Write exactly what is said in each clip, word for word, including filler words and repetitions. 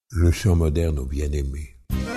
Le chant moderne au bien-aimé.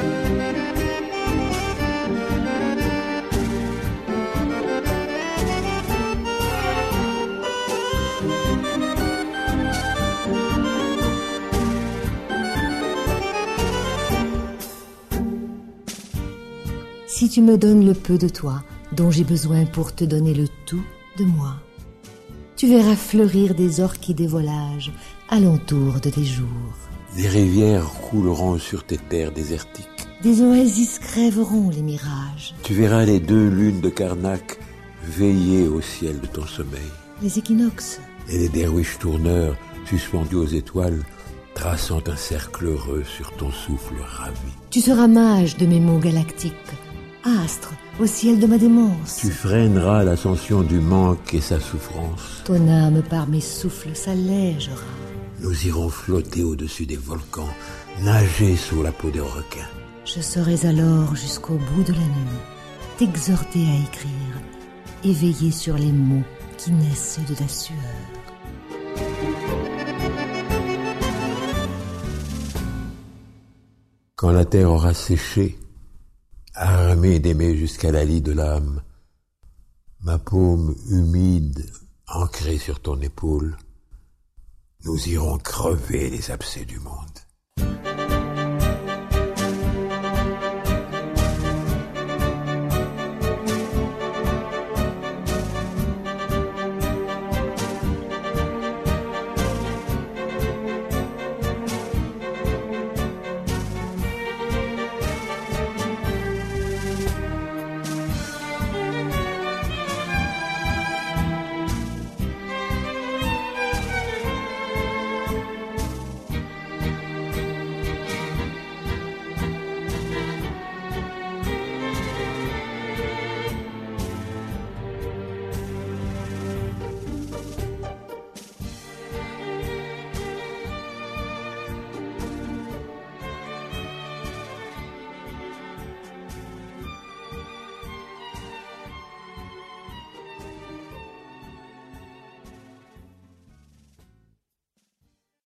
Si tu me donnes le peu de toi dont j'ai besoin pour te donner le tout de moi, tu verras fleurir des orchidées volages alentour de tes jours. Des rivières couleront sur tes terres désertiques. Des oasis crèveront les mirages. Tu verras les deux lunes de Karnak veiller au ciel de ton sommeil. Les équinoxes. Et les derviches tourneurs suspendus aux étoiles traçant un cercle heureux sur ton souffle ravi. Tu seras mage de mes monts galactiques, astre au ciel de ma démence. Tu freineras l'ascension du manque et sa souffrance. Ton âme par mes souffles s'allégera. Nous irons flotter au-dessus des volcans, nager sous la peau des requins. Je serai alors jusqu'au bout de la nuit, t'exhorter à écrire et veiller sur les mots qui naissent de ta sueur. Quand la terre aura séché, armée d'aimer jusqu'à la lie de l'âme, ma paume humide ancrée sur ton épaule, nous irons crever les abcès du monde.